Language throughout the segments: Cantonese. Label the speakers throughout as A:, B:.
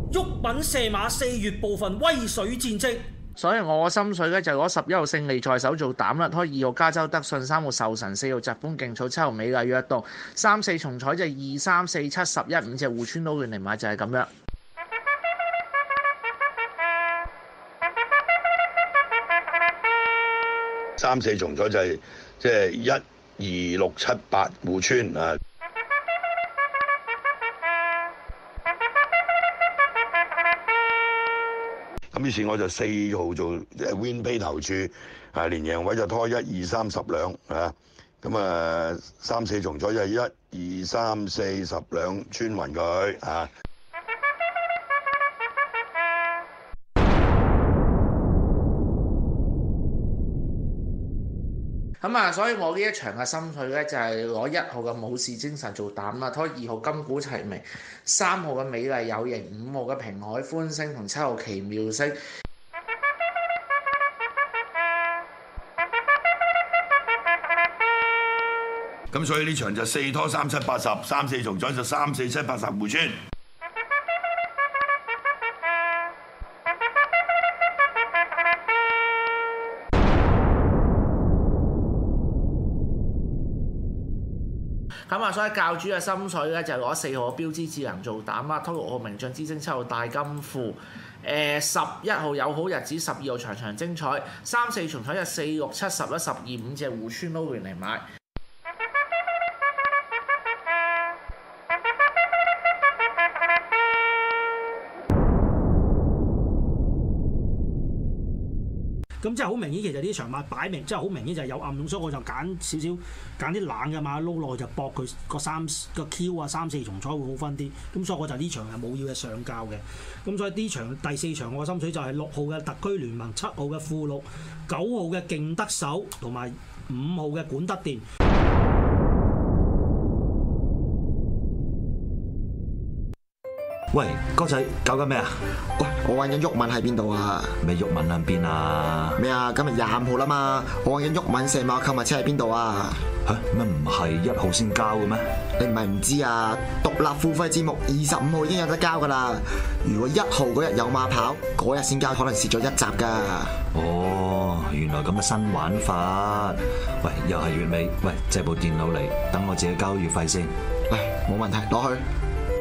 A: 沃品射馬4月部分威水戰績。
B: 所以我心水咧就攞11號勝利在手做膽啦，開2號加州德信、3號壽神、4號疾風勁草、7號美麗約動、3、4重彩就2、3、4、7、11 5隻互村撈亂嚟買就係咁樣。
C: 3、4重彩就係即係1、2、6、7、8互村啊！咁於是我就4號做Win Pay 投注，連贏位就拖1、2、3、10兩啊！咁3、4重彩就係1、2、3、4、10兩穿勻佢啊！
B: 所以我呢一場嘅心水咧就係攞1號嘅武士精神做膽啦，拖2號金鼓齊鳴、3號嘅美麗有型、5號嘅平海歡星同7號奇妙星。
C: 咁所以呢場就4拖3、7、80，3、4重彩就3、4、7、80互村。
B: 所以教主嘅心水咧就係攞4號嘅標誌智能做膽啦，拖6號名將之星、7號大金庫、11號有好日子、12號場場精彩、3、4重彩就4、6、7、11、12 5隻互村撈完嚟買。
A: 咁即係好明顯，其實呢場馬擺明即係好明顯就係有暗湧，所以我就揀少少揀啲冷嘅馬撈落去就搏佢個Q 啊3、4重彩會好分啲。咁所以我就呢場係冇要嘅上教嘅。咁所以呢場第4場我嘅心水就係6號嘅特區聯盟、7號嘅富祿、9號嘅勁得手同埋5號嘅管得電。
D: 喂，哥仔，搞緊咩啊？
E: 喂，我揾緊鬱敏喺邊度啊？
D: 咩鬱敏喺邊啊？
E: 咩啊？今日25號啦嘛，我揾緊鬱敏射馬購物車喺邊度啊？
D: 嚇，乜唔係1號先交嘅咩？
E: 你唔係唔知啊？獨立付費節目25號已經有得交噶啦。如果1號嗰日有馬跑，嗰日先交，可能蝕咗1集噶。
D: 哦，原來咁嘅新玩法。喂，又係月尾，喂，借部電腦嚟，等我自己交月費先。
E: 嚟，冇問題，攞去。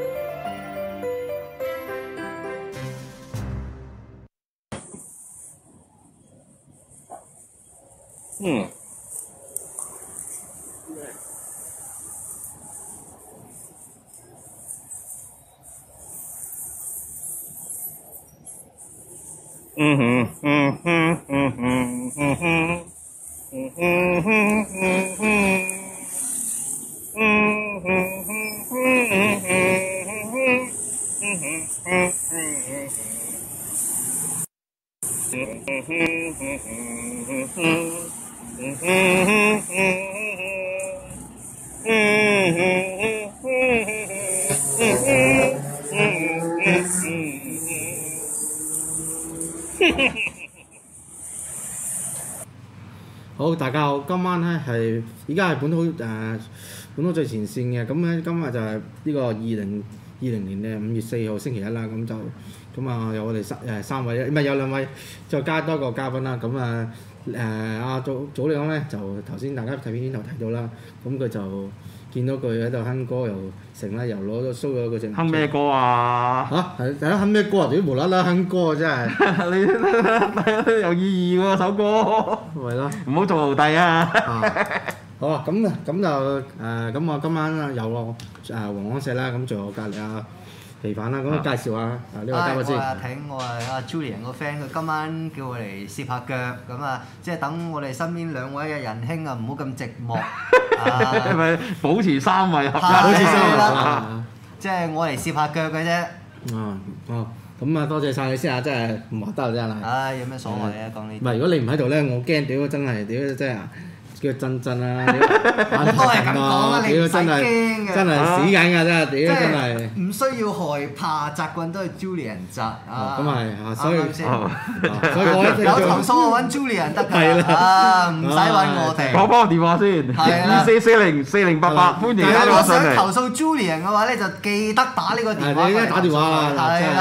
F: 好，大家好，今晚咧係依家係本土最前線嘅，咁咧今日就係呢個2020年嘅5月4號星期一啦，咁啊有我哋三位，唔係有2位，再加多個嘉賓啦，咁阿祖利安咧就頭先大家睇片頭提到啦，咁佢就見到佢喺度哼歌又成啦，又攞咗 show 咗個隻
G: 哼咩歌啊？
F: 係大家哼咩歌啊？點無啦啦哼歌啊？真係
G: 你有意義喎首歌，
F: 係咯，
G: 唔好做奴隸啊！
F: 好啊，咁就咁我今晚有個黃安石啦，咁仲有隔離皮飯啦，咁介紹下呢位嘉賓先。
H: 我係阿挺，我係阿 Julian 個 friend，佢今晚叫我嚟攝下腳，咁啊，即係等我哋身邊2位嘅仁兄啊，唔好咁寂寞。
G: 係咪保持3位合一？
F: 保持3位，
H: 即係我嚟攝下腳嘅啫。
F: 咁啊多謝曬你先啊，真係唔話得真係。
H: 唉，有咩所謂啊？講呢啲。
F: 唔係，如果你唔喺度咧，我驚屌真係屌真係。叫震啊！
H: 都係咁講啦，你唔使驚嘅，
F: 真係屎緊㗎，真係屌真係。
H: 唔需要害怕，習慣都係 Julian 責啊。
F: 咁係，所以
H: 有投訴我揾 Julian 得㗎啦，唔使揾我哋。
G: 講翻個電話先，24404088，歡迎大家上嚟。
H: 如果想投訴 Julian 嘅話咧，就記得打呢個電話。
F: 係，你而家打電話啦。
H: 係啦。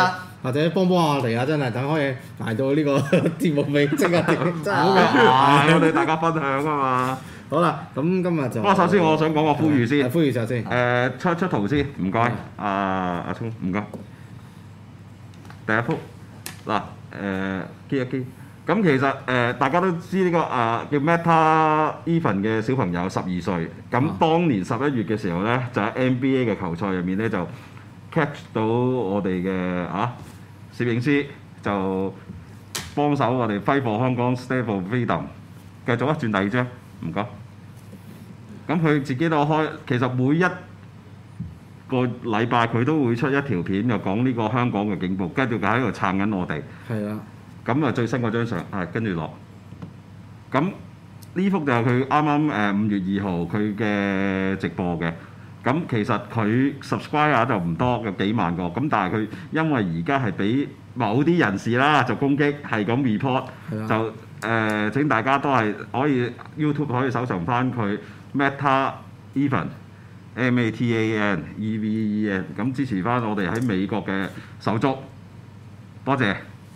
F: 或者幫我哋啊，真係等可以捱到呢個節目尾聲啊！真係好嘅，
G: 我哋大家分享啊嘛。
F: 好啦，咁今日就
G: 不過首先我想講個呼籲先，
F: 呼籲下先。
G: 出圖先，唔該，阿聰唔該。第一幅嗱機一機，咁其實大家都知呢個叫 Meta Evan 嘅小朋友12歲，咁當年11月嘅時候咧，就喺 NBA 嘅球賽入面咧就 catch 到我哋嘅攝影師，就幫手我哋揮霍香港 Stand for Freedom。繼續轉第二張，唔該。咁佢自己都開，其實每一個禮拜佢都會出一條片，就講呢個香港嘅警暴，跟住佢喺度撐緊我哋。係啦。咁啊最新嗰張相跟住落。咁呢幅就係佢啱啱5月2號佢嘅直播嘅。咁其實佢 subscriber 就唔多，有幾萬個。咁但係佢因為而家係俾某啲人士啦就攻擊，係咁 report，就請大家都係可以 YouTube 可以搜尋翻佢 Meta Evan MATAN EVEN， 咁支持翻我哋喺美國嘅手足，多謝。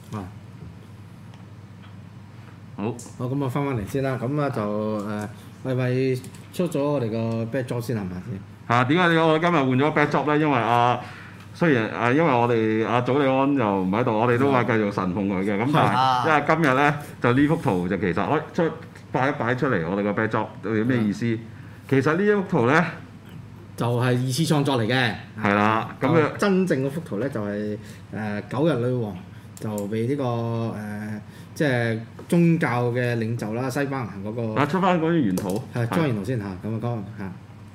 G: 好，咁啊翻嚟先啦，咁啊就咪出咗我哋個 backdrop 先係咪先？點解我今日換咗 backdrop 咧？因為雖然因為我哋祖利安又唔喺度，我哋都話繼續神奉佢嘅。咁但係因為今日咧就呢幅圖就其實擺出嚟，我哋個 backdrop 有咩意思？其實呢一幅圖咧就係二次創作嚟嘅。係啦，咁真正嗰幅圖咧就係9日女王就被呢個即係宗教嘅領袖啦，西班牙嗰個。出翻嗰啲原圖。係出翻原圖先嚇，咁啊講嚇。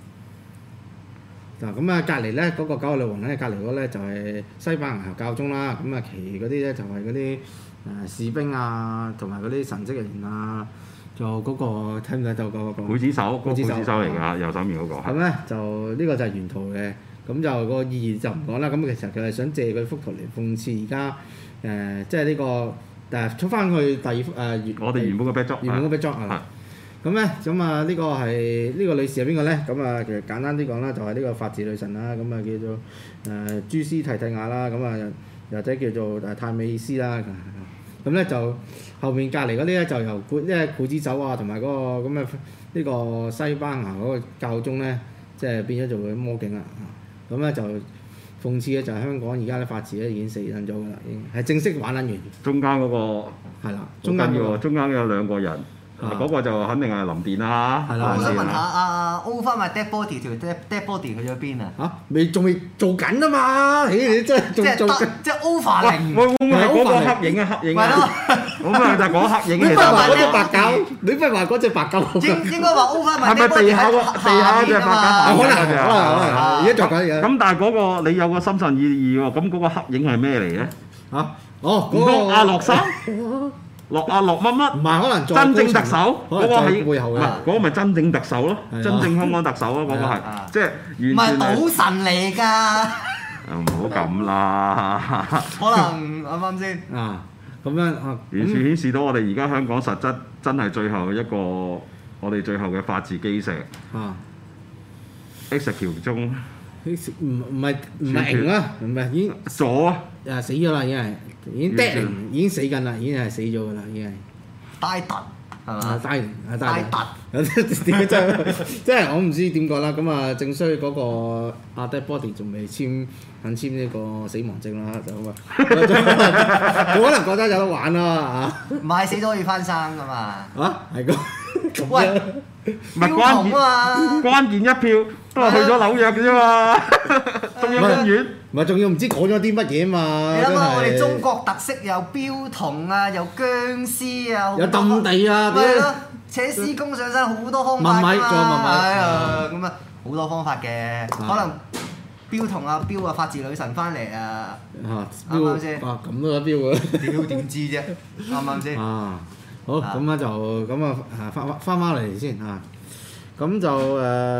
G: 嗱咁啊，隔離咧嗰個9日女王咧，隔離嗰咧就係西班牙教宗啦。咁啊，其餘嗰啲咧就係嗰啲士兵啊，同埋嗰啲神職人員啊，就嗰個睇唔睇到嗰個？劊子手，劊子手嚟㗎，右手面嗰個。咁咧就呢個就係原圖嘅，咁就個意義就唔講啦。咁其實佢係想借佢幅圖嚟諷刺而家即係呢個出翻去第二幅我哋原本嘅 backdrop，原本嘅 backdrop 係啦。咁咧，咁啊呢個係呢個女士係邊個咧？咁啊其實簡單啲講啦，就係呢個法治女神啦，咁啊叫做朱斯蒂蒂亞啦，咁啊或者叫做泰美斯啦。咁咧就後面隔離嗰啲咧就由劊子手啊，同埋嗰個咁嘅呢個西班牙嗰個教宗咧，即係變咗做魔警啦。咁咧就諷刺嘅就係香港而家啲法治咧已經死緊咗㗎啦，已經係正式玩撚完。中間嗰個係啦，中間有兩個人。嗰個就肯定係林電啦。係啦，我想問下Over my dead body 條 dead body 去咗邊啊？仲未做緊啊嘛！你真係仲做即係 over 零。會唔會係嗰個黑影啊？黑影啊！咁啊就係講黑影嘅。你不如話嗰隻白狗，你不如話嗰隻白狗。應該話 Over my dead body 係咪地下嗰隻白狗？可能。而家做緊嘢。咁但係嗰個你有個深層意義喎，咁嗰個黑影係咩嚟嘅？嗰個阿洛山。落乜乜？唔係可能真正特首嗰個係背後嘅，嗰個咪真正特首咯，真正香港特首咯，嗰個係即係完全唔係賭神嚟㗎。唔好咁啦。可能啱啱先咁樣完全顯示到我哋而家香港實質真係最後一個我哋最後嘅法治基石。execute 中唔係贏啦，唔係已經咗啊！死咗啦，已經 dead 已經死緊啦，已經係死咗㗎啦，已經係。大突係嘛？大突點真即係我唔知點講啦。咁啊，正衰嗰個阿 dead body 仲未肯簽呢個死亡證啦，就咁啊。佢可能覺得有得玩啦嚇。唔係死咗可以翻生㗎嘛？係個喂，唔係關鍵一票都係去咗紐約嘅啫嘛，中央公園。唔係，仲要唔知講咗啲乜嘢嘛？你諗下，我哋中國特色又標童啊，又僵屍啊，有揼地啊，咪咯，扯絲公上身好多方法㗎嘛。係啊，咁啊好多方法嘅，可能標童啊、標啊、法治女神翻嚟啊，啱唔啱先？咁都有標啊？標點知啫？啱唔啱先？好，咁啊就咁啊翻嚟先嚇，咁就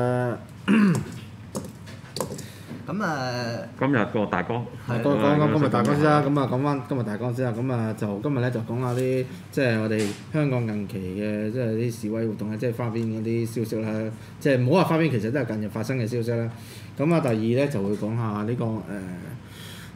G: 咁今日個大綱係講今日大綱先啦。咁啊講翻今日大綱先啦。咁啊就今日咧就講下啲即係我哋香港近期嘅即係啲示威活動啊，即係花邊嗰啲消息啦。即係唔好話花邊，其實都係近日發生嘅消息啦。咁啊第二咧就會講下呢個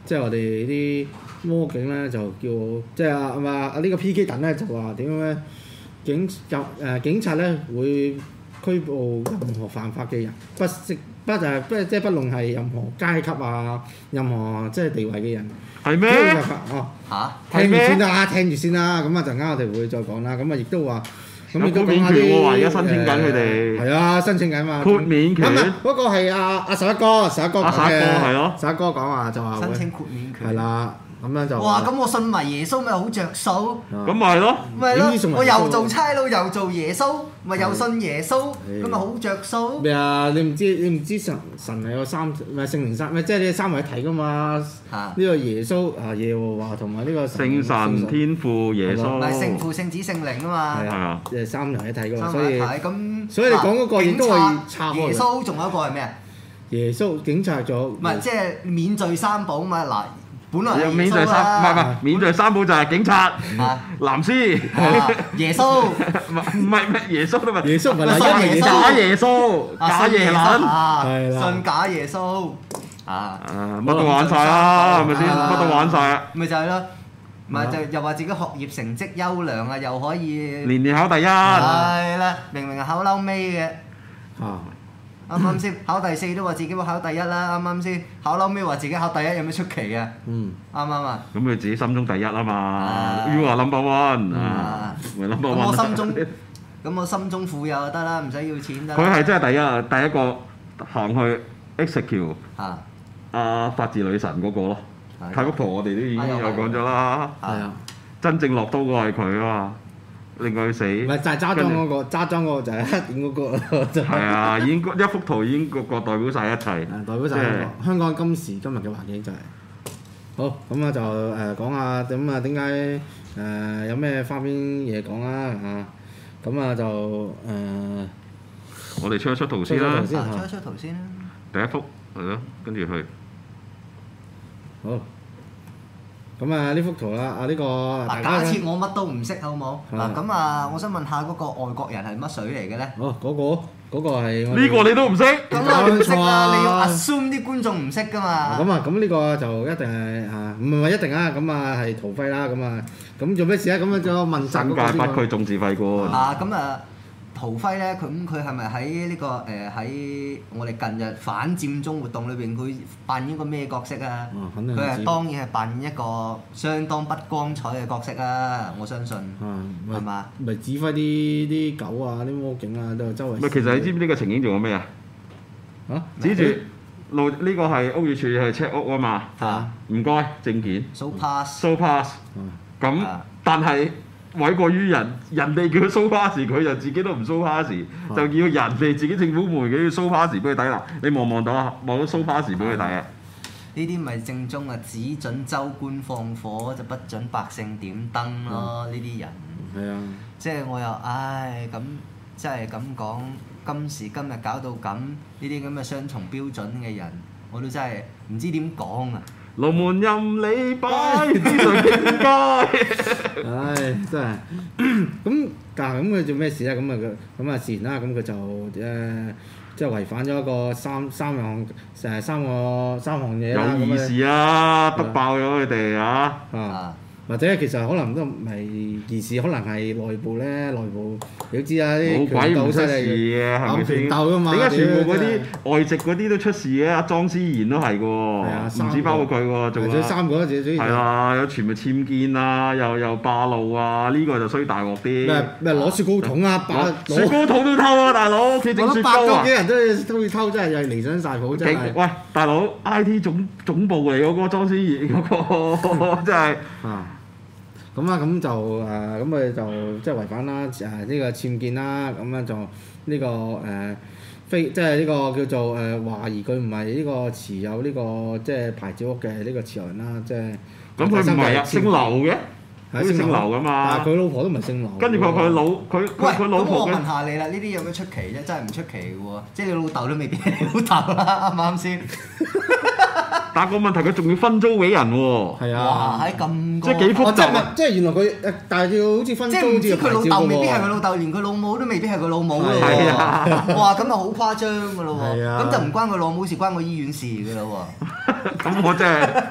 F: 即係我哋啲魔警咧就叫即係呢個 PK 等咧就話點樣咧？警察咧會拘捕任何犯法嘅人，不論係任何階級啊，任何即係地位嘅人。
I: 係咩？
F: 哦聽住先啦，咁啊陣間我哋會再講啦。咁啊亦都話，咁亦都講下
I: 有豁免權喎，而家申請緊佢哋。
F: 係啊，申請緊嘛。
I: 豁免權。
F: 嗰個係阿十一哥講嘅。
I: 係咯。
F: 十一哥講話就話
H: 申請豁免權。
F: 係啦。咁樣就
H: 哇！咁我信埋耶穌咪好着數？
I: 咁咪係咯，
H: 我又做差佬又做耶穌，咪又信耶穌，咁咪好着數？
F: 咩啊？你唔知神係有三唔係聖靈三，即係你三位一體噶嘛？呢個耶穌耶和華同埋呢個
I: 聖神天父耶穌，
H: 唔係聖父聖子聖靈啊嘛？
F: 係啊，即係三人一體噶嘛？
H: 所以你
F: 講嗰個亦都係差開。
H: 耶穌仲有一個係咩啊？
F: 耶穌警察咗，
H: 唔係即係免罪三寶嘛？嗱。本來
I: 免罪免罪三寶就係警察、藍絲、
H: 耶穌，
I: 唔係耶穌都咪
F: 耶穌唔係
I: 假耶穌、假耶撚，
F: 係啦，
H: 信假耶穌
I: 乜都玩晒啦，係咪先？乜都玩晒，
H: 咪就係咯，咪就又話自己學業成績優良啊，又可以
I: 年考第一，
H: 係啦，明明係考嬲尾嘅。啱啱先考第四都話自己會考第一啦，啱啱先考嬲尾話自己考第一有咩出奇啊？啱唔啱啊？
I: 咁佢自己心中第一啊嘛，You are number one，咪 number one。
H: 咁我心中富有就得啦，唔使要錢得。
I: 佢係真係第一個行去 execute 法治女神嗰個咯，太極圖我哋都已經有講咗啦。係啊，真正落刀嗰個係佢啊嘛。令佢死，
F: 唔係就係揸裝嗰個，揸裝嗰個就係黑點嗰個。
I: 係啊，已經一幅圖已經個代表晒一切。
F: 代表晒香港今時今日嘅環境就係。好，咁啊就講下咁啊點解有咩花邊嘢講啦嚇？咁啊就
I: 我哋出一出圖先啦。
H: 出一出圖先啦。
I: 第一幅係咯，跟住去。
F: 好。咁啊呢幅圖啦，呢個
H: 假設我乜都唔識，好冇？嗱咁我想問下嗰個外國人係乜水嚟嘅咧？
F: 哦，嗰個係
I: 呢個你都唔識？
H: 咁我唔識啦，你要 assume 啲觀眾唔識噶嘛？
F: 咁呢個就一定係唔係一定啊？咁啊係陶輝啦，咁做咩事啊？咁啊就問責嗰個
I: 新界北區眾志費官。
H: 咁陶輝咧，佢係咪喺呢個喺我哋近日反佔中活動裏邊，佢扮演個咩角色啊？佢係當然係扮演一個相當不光彩嘅角色啊！我相信係嘛？
F: 咪指揮啲狗啊、啲魔警啊，都周圍。
I: 咪其實你知唔知呢個情景仲有咩啊？指住路呢個係屋宇署係 check 屋啊嘛。唔該，證件。
H: show pass。
I: 咁但係。委過於人哋叫佢 show pass，佢就自己都唔 show pass，就叫人哋自己政府部門嘅 show pass 俾佢睇啦。你望到啊？望到 show pass 俾佢睇啊？
H: 呢啲咪正宗啊！只準州官放火，就不準百姓點燈咯。呢啲人
F: 係啊，
H: 即係我又咁，即係咁講，今時今日搞到咁，呢啲咁嘅雙重標準嘅人，我都真係唔知點講啊！
I: 龍門任你擺，天上境界。
F: 真係咁，但係咁佢做咩事咧？咁啊自然啦，咁佢就即係違反咗一個三項嘢啦。
I: 有意思啊！篤爆咗佢哋啊！
F: 或者其實可能都唔係件事，可能係內部咧，你都知啊，啲
I: 權鬥出事嘅，係咪先？
F: 權鬥㗎嘛，
I: 點解全部嗰啲外籍嗰啲都出事嘅？阿莊思賢都係喎，唔止包括佢喎，仲有
F: 3個啫，
I: 係啦，有全部僭建啊，又霸路啊，呢個就衰大鑊啲。
F: 咩攞雪糕筒啊，
I: 雪糕筒都偷啊，大佬！屋企整雪糕啊！
F: 幾人都要偷，真係又係離身晒譜，真係。
I: 喂，大佬 IT 總部嚟嗰個莊思賢嗰個真係
F: 咁就咁佢就即係違反啦呢個僭建啦，咁樣就呢個即係呢個叫做懷疑佢唔係呢個持有呢個即係牌照屋嘅呢個持有人啦，即係。
I: 咁佢唔係啊，姓劉嘅，好似姓劉噶嘛。
F: 但係佢老婆都唔係姓劉。
I: 跟住佢老婆。
H: 咁我問下你啦，呢啲有咩出奇啫？真係唔出奇嘅喎，即係你老豆都未必係你老豆啦，啱唔啱先？
I: 但係個問題佢仲要分租俾人喎。
F: 係啊。
H: 哇！喺咁
I: 即係幾複雜。
F: 即係原來佢但係要好似分租好似
H: 佢老豆未必係佢老豆，連佢老母都未必係佢老母咯
I: 喎。
H: 哇！咁就好誇張㗎咯喎。
F: 係啊。
H: 咁就唔關佢老母事，關個醫院事㗎咯喎。
I: 咁我真係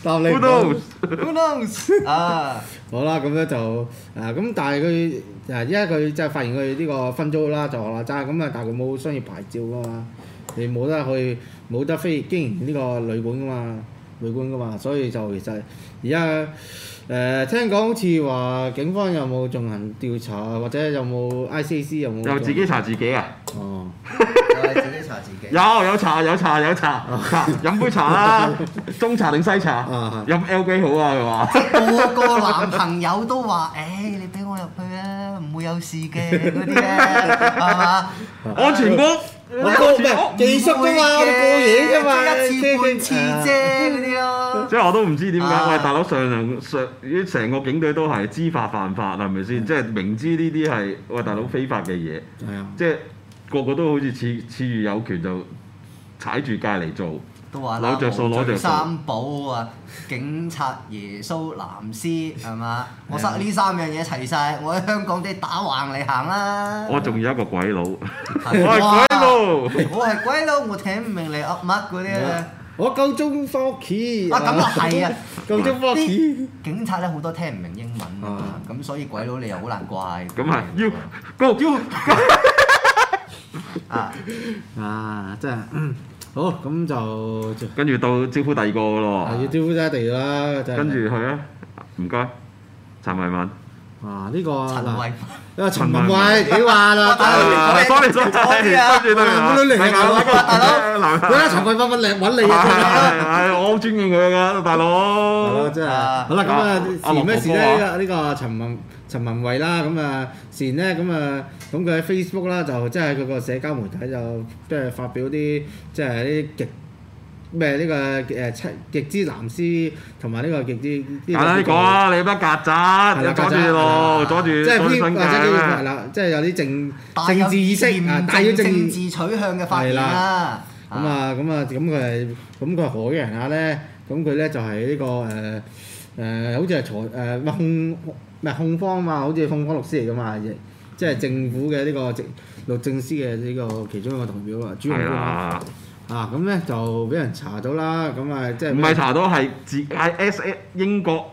F: 答你
I: Who knows？
H: Who knows？ 啊，
F: 好啦，咁咧就咁，但係佢依家佢即係發現佢呢個分租啦，就話齋咁啊，但係佢冇商業牌照噶嘛，你冇得飛經營呢個旅館噶嘛，所以就其實而家聽講好似話警方有冇進行調查，或者有冇 ICAC 有冇？
I: 又自己查自己啊？
F: 哦，
H: 又係自己查自己。
I: 有查，飲杯茶啦，中茶定西茶？飲 LG 好啊，佢話。
H: 個男朋友都話：，你俾我入去啊，唔會有事嘅嗰啲咧，係嘛？
I: 安全屋。
F: 技術啫嘛，我哋過夜啫嘛，
H: 一次半次啫嗰啲咯。
I: 即係我都唔知點解，喂大佬上成個警隊都係知法犯法係咪先？即係明知呢啲係喂大佬非法嘅嘢，即係個個都好似恃住有權就踩住界嚟做。
H: 都話
I: 攞着數攞着數。
H: 三寶啊，警察、耶穌、藍絲係嘛？我塞呢3樣嘢齊晒，我喺香港啲打橫嚟行啦。
I: 我仲有一個鬼佬，我係
H: 鬼佬，我聽唔明你噏乜嗰啲咧。
F: 我夠鐘翻屋企。
H: 咁啊係啊，
F: 夠鐘翻屋企。
H: 警察咧好多聽唔明英文啊，咁所以鬼佬你又好難怪。
I: 咁係要 go
F: 真係。好，咁就
I: 跟住到招呼第二個咯喎。
F: 要招呼第二啦，
I: 跟住去啊，唔該，陳慧敏。
F: 呢個
H: 陳
F: 文慧幾話啦
I: ？sorry，跟住對
F: 大佬，陳慧敏揾你啊！
I: 我好尊敬佢㗎，大佬。
F: 真係。好啦，咁前咩事咧？呢個陳文慧啦，咁前咧咁佢喺 Facebook 啦，就即係佢個社交媒體就即係發表啲即係啲極之藍絲同埋呢個極之
I: 你講啊！你乜曱甴？阻住咯，阻住
F: 即係偏或者叫係啦，即係有啲政治意識帶咗政治
H: 取向嘅發言啦。
F: 咁佢係何嘅人咧？咁佢咧就係呢個好似係控方嘛，好似控方律師嚟噶嘛，即係政府嘅呢個律政司嘅呢個其中一個代表啊，主控官咁咧就俾人查到啦，咁即係
I: 唔係查到係英國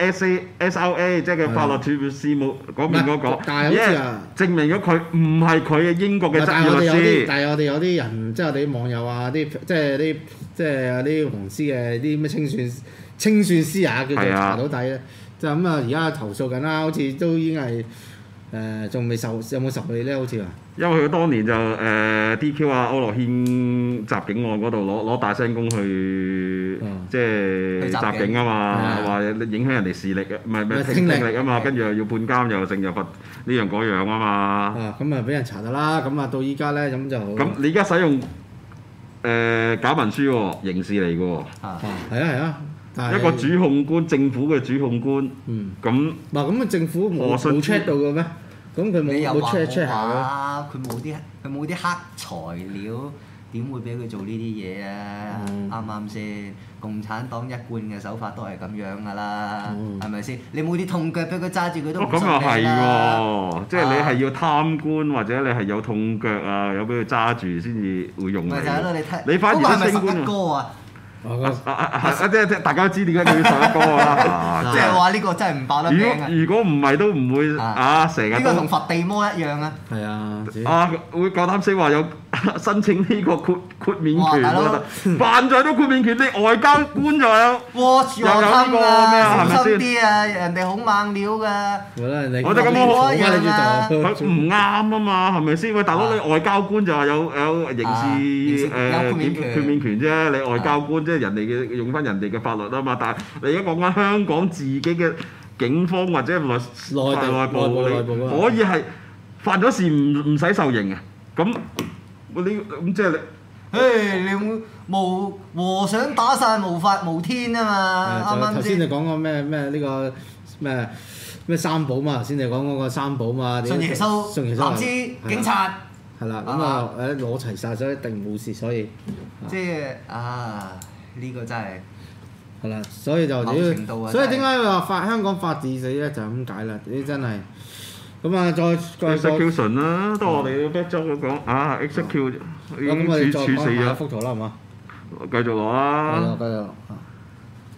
I: SRA 即係佢法律事務嗰邊嗰個，
F: 但係好似
I: 證明咗佢唔係佢嘅英國嘅執業律師。
F: 但係我哋有啲人，即係我哋啲網友啊，即係有啲黃絲嘅啲咩清算師叫做查到底咧，就咁而家投訴緊啦，好似都已經係仲未受，有冇受理咧？好似話。
I: 因為佢當年就DQ 區諾軒襲警案嗰度攞大聲公去即係襲警啊嘛，話影響人哋視力啊，唔係聽力啊嘛，跟住又要判監又剩又罰呢樣嗰樣啊嘛。
F: 咁啊俾人查到啦，咁到依家咧咁就
I: 咁你而家使用假文書喎，刑事嚟嘅喎。
F: 係啊。
I: 一個主控官，政府嘅主控官。咁
F: 咁政府冇 check 到嘅咩？咁佢冇 check 下
H: 佢冇啲黑材料，點會俾佢做呢啲嘢啊？啱啱先？共產黨一貫嘅手法都係咁樣噶啦，係咪先？你冇啲痛腳俾佢揸住，佢都唔信你啦。
I: 咁又係喎，即係你係要貪官或者你係有痛腳啊，有俾佢揸住先至會用你。
H: 咪就係咯，你睇。
I: 你反而都升官
H: 啊！
I: 即係大家都知點解佢要上一哥啊！
H: 即係話呢個真係唔爆得名啊！
I: 如果唔係都唔會成日都。呢
H: 個同佛地魔一樣啊！
F: 係啊！
I: 會夠膽死話有申請呢個豁免權啊！犯罪都豁免權，啲外交官就有。
H: 又有呢個咩啊？小心啲啊！人哋好猛料㗎。
I: 我哋咁樣好佢唔啱啊嘛，係咪先？喂，大佬你外交官就話有刑事豁免權啫，你外交官。即係人哋嘅用翻人哋嘅法律啊嘛，但係你而家講緊香港自己嘅警方或者內部可以係犯咗事唔使受刑嘅，咁即係
H: 你和尚打曬無法無天啊嘛，啱啱
F: 頭先你講過咩呢個咩三寶嘛，頭先你講嗰個三寶嘛，
H: 信耶穌、藍絲、警察。
F: 係啦，咁攞齊晒，所以一定冇事，所以
H: 即係呢個真係
F: 係啦，所以就所以點解話香港法治死咧就係咁解啦？呢真係咁啊！再
I: execution 啦，當我哋 back job 講execute 已經處死咗
F: 幅圖啦，係嘛？
I: 繼續攞啦。
F: 繼續。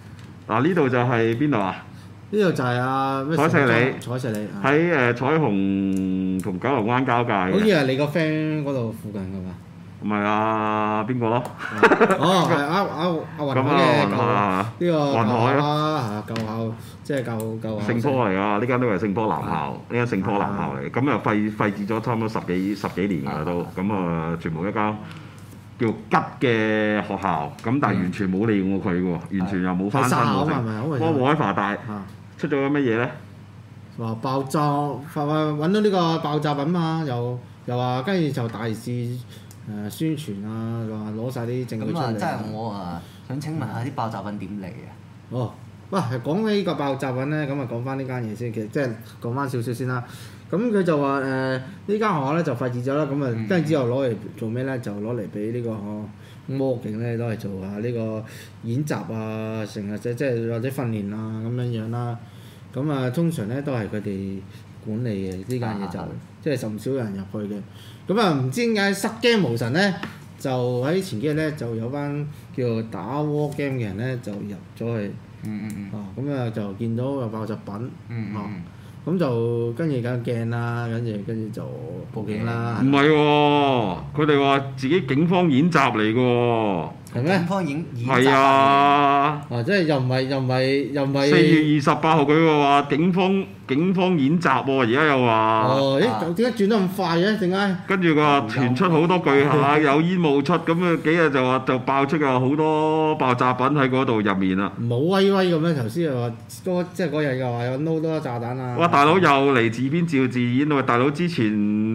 I: 嗱呢度就係邊度啊？
F: 呢度就係啊
I: 彩石里，
F: 彩石里
I: 喺彩虹同九龍灣交界。
F: 好似係你個 friend 嗰度附近㗎嘛？
I: 唔係啊，邊個咯？
F: 哦，係阿雲海嘅呢個
I: 雲海
F: 啦，舊校即係舊校。
I: 聖坡嚟㗎，呢間都係聖坡男校，呢間聖坡男校嚟。咁啊廢置咗差唔多十幾年㗎都，咁啊全部一間叫吉嘅學校，咁但係完全冇利用過佢喎，完全又冇翻新過成。嗰個海華大出咗乜嘢咧？
F: 話爆炸，揾到呢個爆炸品嘛，又話跟住就大肆宣傳啊，話攞晒啲證據出嚟。
H: 咁啊，真係我想請問下啲爆炸品點嚟啊？
F: 哦，喂，講起呢個爆炸品咧，咁啊講翻呢間嘢先，其實即係講翻少少先啦。咁佢就話呢間學校咧就廢置咗啦，咁啊跟住之後攞嚟做咩咧？就攞嚟俾呢個魔警咧攞嚟做下呢個演習啊，成日即係或者訓練啊咁樣樣啦。咁啊通常咧都係佢哋管理嘅呢間嘢就，即係甚少人入去嘅。咁啊唔知點解失驚無神咧，就喺前幾日咧就有班叫做打 war game 嘅人咧就入咗去。咁啊就見到有爆炸品。咁就跟住梗驚啦，跟住就報警啦。
I: 唔係喎，佢哋話自己警方演習嚟嘅喎。
F: 係咩？
H: 警方演習。
I: 係啊。
F: 即係又唔係。4
I: 月28號佢話警方演習喎，而家又話。
F: 哦，點解轉得咁快嘅？點解？
I: 跟住佢話傳出好多巨下有煙霧出，咁啊幾日就話就爆出有好多爆炸品喺嗰度入面啦。
F: 唔好威咁樣，頭先又話即係嗰日又話有撈多炸彈啊！
I: 哇！大佬又嚟自編自導自演喎！大佬之前你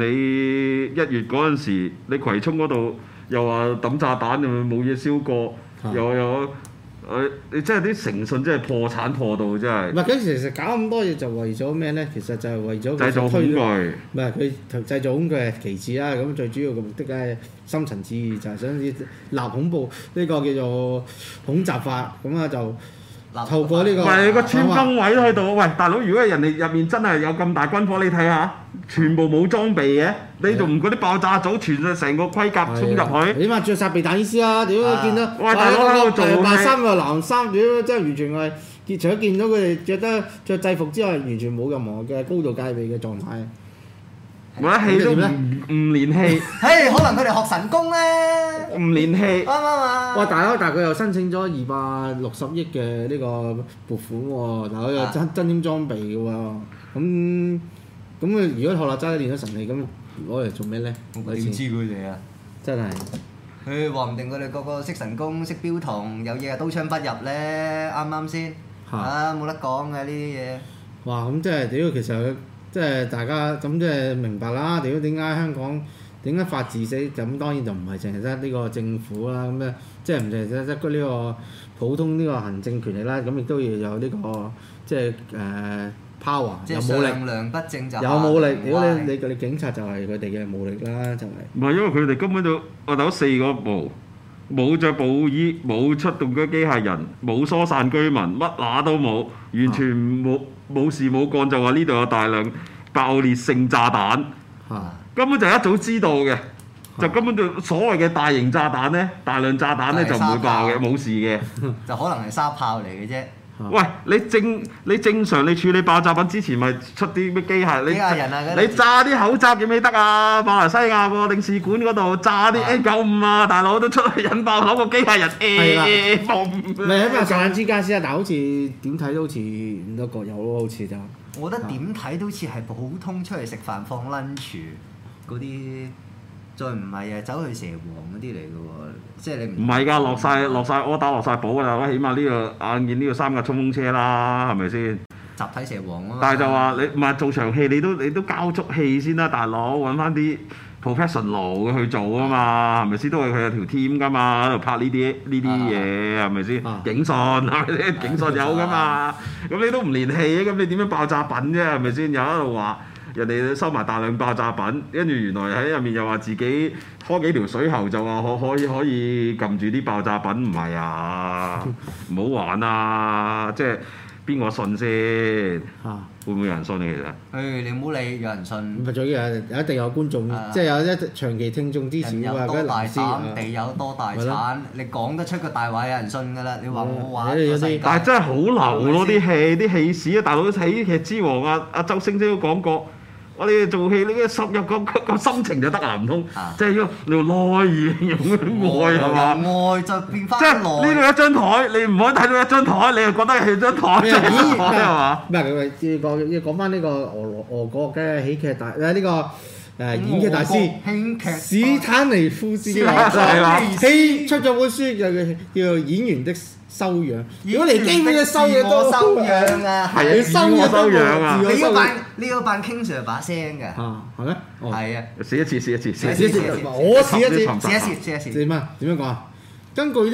I: 1月嗰陣時，你葵涌嗰度又話抌炸彈又冇嘢燒過，又你真係啲誠信真係破產破到真係。
F: 唔係，佢其實搞咁多嘢就為咗咩咧？其實就係為咗
I: 製造恐懼。
F: 唔係佢製造恐懼係其次啦，咁最主要嘅目的咧，深層次就係想立恐怖呢個叫做恐襲法，咁啊就。透過呢個，
I: 唔係個穿崩位都喺度。喂，大佬，如果人哋入面真係有咁大軍火，你睇下，全部冇裝備嘅，你仲唔嗰啲爆炸組全曬成個盔甲衝入去？
F: 起碼着晒避彈衣先啦！屌，見到
I: 喂大佬喺度做
F: 白衫個藍衫，屌真係完全係，除咗見到佢哋着制服之外，完全冇任何嘅高度戒備嘅狀態。
I: 冇得氣都唔連氣。
H: 嘿，可能佢哋學神功咧。
I: 唔連氣。
H: 啱啊！
F: 哇！大佬，但係佢又申請咗260億嘅呢個撥款喎，大佬有真添裝備嘅喎。咁佢如果學立齋練咗神器，咁攞嚟做咩咧？
H: 我點知佢哋啊？
F: 真係。
H: 佢話唔定佢哋個個識神功、識標童，有嘢刀槍不入咧，啱啱先？冇得講嘅呢啲嘢。
F: 哇！咁即係屌，其實即係大家咁即係明白啦。屌點解香港點解法治死？咁當然就唔係淨係得呢個政府啦。咁咧即係唔淨係得呢個普通呢個行政權力啦。咁亦都要有呢個即係power，有武力。
H: 上梁不正就
F: 有武力。屌你警察就係佢哋嘅武力啦，就係。
I: 唔係因為佢哋根本就我睇到4個模，冇着暴衣，冇出動嗰機械人，冇疏散居民，乜乸都冇，完全冇事冇幹，就話呢度有大量爆裂性炸彈，根本就一早知道嘅，就根本就所謂嘅大型炸彈咧，大量炸彈咧就唔會爆嘅，冇事嘅，
H: 就可能係沙炮嚟嘅啫。
I: 喂，你正常你處理爆炸品之前咪出啲咩機械人啊？你炸啲口罩記唔記得啊？馬來西亞個領事館嗰度炸啲 N95啊，大佬都出去引爆攞個機械人
F: 嘣！你喺邊炸彈之家先啊？但好似點睇都好似唔多各有咯，好似就。
H: 我覺得點睇都似係普通出嚟食飯放 lunch 嗰啲。再唔係啊，走去蛇王嗰啲嚟嘅喎，即係你唔
I: 係㗎，落晒 order 落晒寶㗎啦，起碼呢個眼見呢個3架衝鋒車啦，係咪先？
H: 集體蛇王啊嘛！
I: 但係就話你唔係做場戲，你都交足戲先啦，大佬揾翻啲 professional 嘅去做啊嘛，係咪先？都係佢有條 team 㗎嘛，喺度拍呢啲嘢係咪先？警訊係咪先？警訊有㗎嘛，咁你都唔連戲嘅，咁你點樣爆炸品啫？係咪先？又喺度話。人哋收埋大量爆炸品，跟住原來喺入面又話自己拖幾條水喉就話可以撳住啲爆炸品，唔係啊！唔好玩啊！即係邊個信先？會唔會有人信你其實？
H: 你唔好理，有人信。
G: 唔係最緊要一定有觀眾，即係有一長期聽眾支持㗎嘛。
H: 人有多大膽，地有多大產，你講得出個大話，有人信㗎啦。你話我話
I: 但係真係好流咯啲戲史啊！大佬喜劇之王阿周星星都講過。我哋做戲，你嘅深入個心情就得啊，唔通即係要你內容愛係嘛？
H: 愛就變翻
I: 即係呢度一張台，你唔可以睇到一張台，你又覺得係張台係嘛？
G: 唔係要講翻呢個俄國嘅喜劇大呢個演劇大師史坦尼夫斯基出咗本書叫做《演員的修養》。如果你基本嘅修養都
H: 修養啊，
G: 係
I: 自我修養啊！
H: 你要扮 King Sir 把聲嘅，
G: 係咩？
H: 係啊！
G: 試一次，
H: 我試一次。
G: 點樣講啊？根據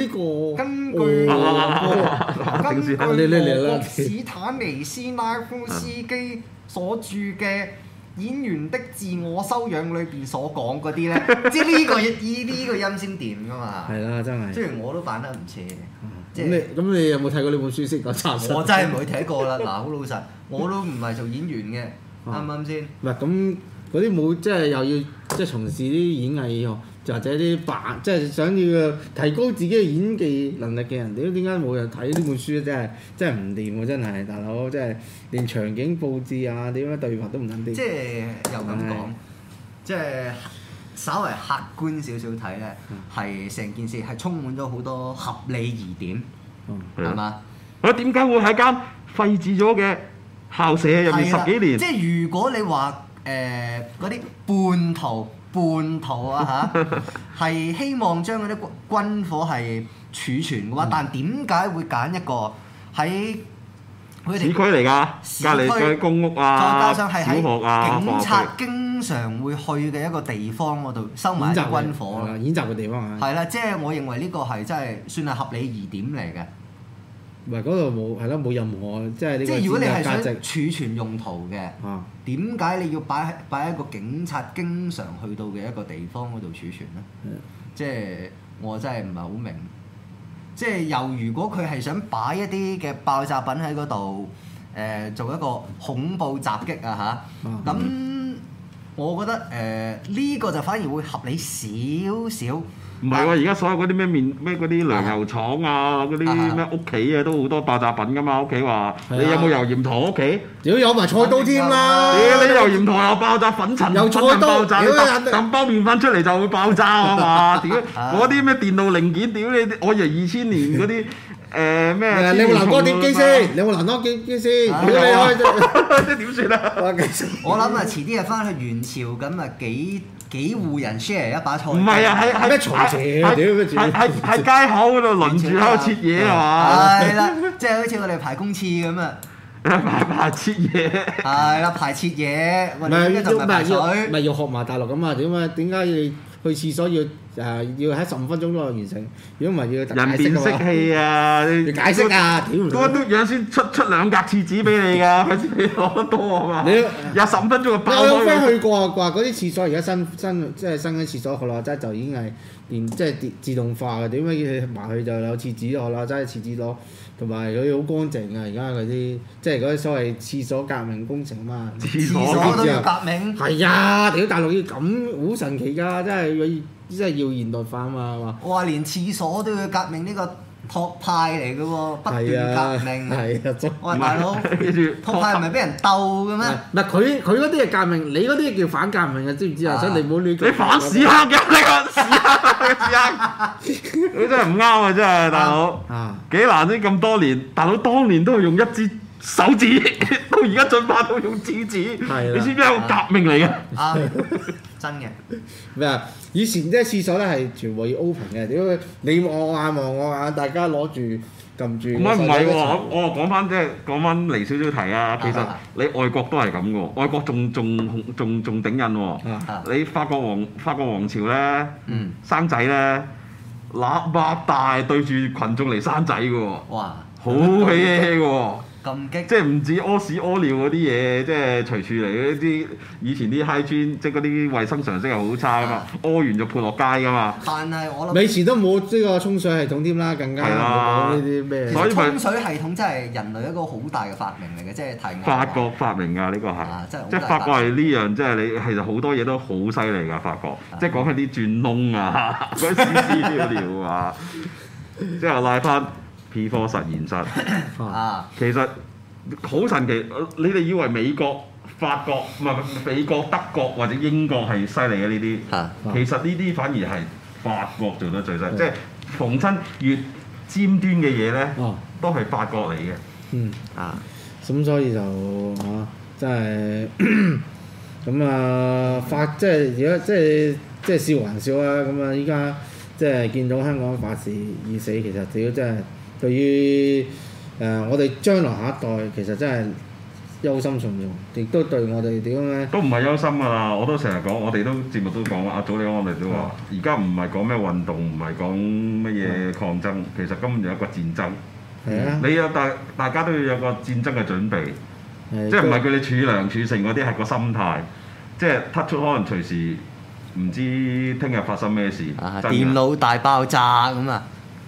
H: 史坦尼斯拉夫斯基所著嘅演員的自我修養裏邊所講嗰啲咧，即係呢個音先掂㗎嘛。
G: 係啦，真係。
H: 雖然我都扮得唔似。
G: 咁你有冇睇過呢本書先？
H: 我真係冇睇過啦。嗱，好老實，我都唔係做演員嘅，啱唔啱先？
G: 唔係咁嗰啲冇，即係又要即係從事啲演藝或者啲扮，即係想要提高自己嘅演技能力嘅人，點解冇人睇呢本書咧？真係唔掂喎！真係大佬，真係連場景佈置啊，點樣對白都唔撚掂。
H: 即係又咁講，即係稍為客觀少少睇咧，係成件事係充滿咗好多合理疑點，係嘛？
I: 點解會喺間廢置咗嘅校舍入面10幾年？
H: 即係如果你話嗰啲叛徒啊嚇，係希望將嗰啲軍火係儲存嘅話，但點解會揀一個喺
I: 市區嚟㗎？隔離嘅公屋啊，
H: 再加上係喺警察經常會去嘅一個地方嗰度收埋啲軍火
G: 啦。演習嘅地方啊。
H: 係啦，即係我認為呢個係真係算係合理疑點嚟嘅。
G: 唔係嗰度冇任何即係呢個
H: 即係如果你係想儲存用途嘅，點解你要擺喺一個警察經常去到嘅一個地方嗰度儲存咧？即係我真係唔係好明。即係又如果佢係想擺一啲嘅爆炸品喺嗰度，做一個恐怖襲擊啊嚇，咁我覺得呢個就反而會合理少少。
I: 唔係喎，而家所有嗰啲咩嗰啲糧油廠啊，嗰啲咩屋企啊，都好多爆炸品㗎嘛。屋企話你有冇油鹽糖屋企？
G: 屌有埋菜刀添啦！
I: 屌你油鹽糖又爆炸，粉塵又爆炸，抌包麵粉出嚟就會爆炸啊嘛！屌嗰啲咩電腦零件，屌你！我以為2000年嗰啲咩？
G: 你有冇藍光碟機先？你有冇藍光碟機先？屌你開啫！
I: 即點算啊？
H: 我諗啊，遲啲啊翻去元朝咁啊幾戶人 share 一把菜。唔
I: 係啊，喺
G: 咩嘈邪啊？屌咩住？
I: 喺街口嗰度輪住喺度切嘢係嘛？
H: 係啦，即係好似我哋排公廁咁啊！
I: 排切嘢。
H: 係啦，排切嘢。
G: 唔係要學埋大陸咁啊？點解要去廁所要喺15分鐘內完成？如果唔係要
I: 人面色氣啊！
G: 要解釋啊！屌！
I: 嗰都樣先出2格廁紙俾你㗎，費事你攞得多啊嘛！你有15分鐘就爆開。
G: 我有 friend 去過話嗰啲廁所而家新即係新嘅廁所，學啦齋就已經係即係自動化嘅。點解要埋去就有廁紙學啦齋廁紙攞，同埋佢好乾淨啊！而家嗰啲即係嗰啲所謂廁所革命工程啊嘛。
H: 廁所都要革命。
G: 係啊！屌大陸要咁好神奇㗎，真係要現代化啊嘛，係嘛？
H: 我話連廁所都要革命，呢個托派嚟嘅喎，不斷革命。
G: 係啊，
H: 我話大佬，托派唔係俾人鬥嘅咩？
G: 唔係佢嗰啲係革命，你嗰啲叫反革命啊？知唔知啊？所以你唔好亂講。
I: 你反屎坑嘅呢個屎坑，你真係唔啱啊！真係大佬，幾難先咁多年，大佬當年都係用一支手指，到而家進化到用紙紙，你知唔知係個革命嚟嘅？
H: 真嘅。
G: 咩啊？以前即係廁所咧係全部要 open 嘅，屌你望我眼望我眼，大家攞住撳住。
I: 唔係喎，我講翻離少少題啊。其實你外國都係咁嘅喎，外國仲頂癮喎。你法國王朝咧，生仔咧，揦大對住群眾嚟生仔嘅喎。哇！好喜氣嘅喎。
H: 咁激，
I: 即係唔止屙屎屙尿嗰啲嘢，即係隨處嚟嗰啲以前啲 hygiene 即係嗰啲衛生常識係好差噶嘛，屙完就潑落街噶嘛。
H: 但係我諗
F: 以前都冇呢個沖水系統添啦，更加冇講呢啲咩。
H: 其實沖水系統真係人類一個好大嘅發明嚟嘅，即係提
I: 法國發明㗎呢個係，即係法國係呢樣，即係你其實好多嘢都好犀利㗎法國，即係講緊啲轉窿啊，嗰啲屎尿啊，即係拉翻 P4 實驗室啊，其實好神奇。你哋以為美國、法國唔係美國、德國或者英國係犀利嘅呢啲，其實呢啲反而係法國做得最犀利，即係逢親越尖端嘅嘢咧，都係法國嚟嘅。
F: 咁所以就真係咁即係而家即係笑還笑啊！咁依家即係見到香港法治已死，其實屌真係對於我哋將來下一代其實真係憂心忡忡，亦都對我哋點咧？
I: 都唔係憂心㗎啦！我都成日講，我哋都節目都講阿祖利安，我哋都話，而家唔係講咩運動，唔係講乜嘢抗爭，其實根本就有一個戰爭。你有大家都要有個戰爭嘅準備，即係唔係叫你儲糧儲成嗰啲，係個心態，即係 touch 出可能隨時唔知聽日發生咩事。
H: 電腦大爆炸咁啊！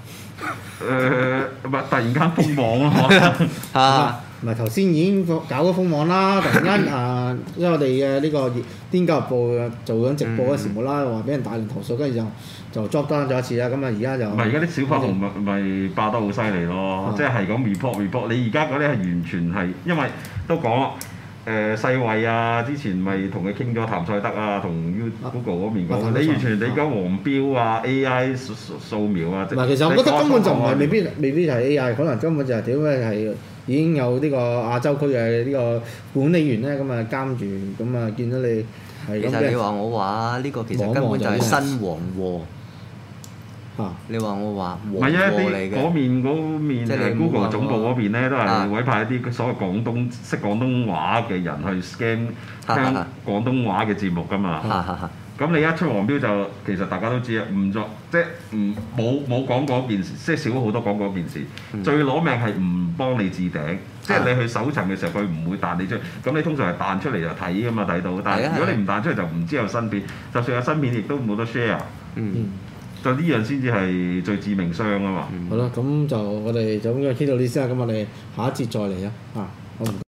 I: 唔係突然間封網咯，
F: 唔係頭先已經搞咗封網啦，突然間因為我哋嘅呢個《癲狗日報》做緊直播嗰時冇啦，話俾人大量投訴，跟住就 drop down 咗一次啦。咁啊而家就
I: 唔係而家啲小粉紅咪爆得好犀利咯，即係咁 report。你而家嗰啲係完全係因為都講世衛啊，之前咪同佢傾咗譚賽德啊，同 Google 嗰邊講，你完全你講黃標啊 AI 掃描啊，
F: 嗱其實我覺得根本就唔係未必係 AI，可能根本就係點咧係已經有呢個亞洲區嘅呢個管理員咧咁啊監住，咁啊見到你係咁。
H: 其實你話我話呢個其實根本就係新黃禍。你話我話
I: 唔係啊！嗰面係 Google 總部嗰邊咧，都係委派一啲所謂識廣東話嘅人去 scan 聽廣東話嘅節目㗎嘛。咁你一出黃標就其實大家都知啊，唔作即係冇講嗰件事，即係少好多講嗰件事。最攞命係唔幫你置頂，即係你去搜尋嘅時候佢唔會彈你出嚟。咁你通常係彈出嚟就睇㗎嘛，睇到。但係如果你唔彈出嚟就唔知有新片，就算有新片亦都冇得 share。就呢樣先至係最致命傷啊嘛。
F: 好啦，咁就我哋就咁樣傾到呢先啦。咁我哋下一節再嚟啊。好唔該。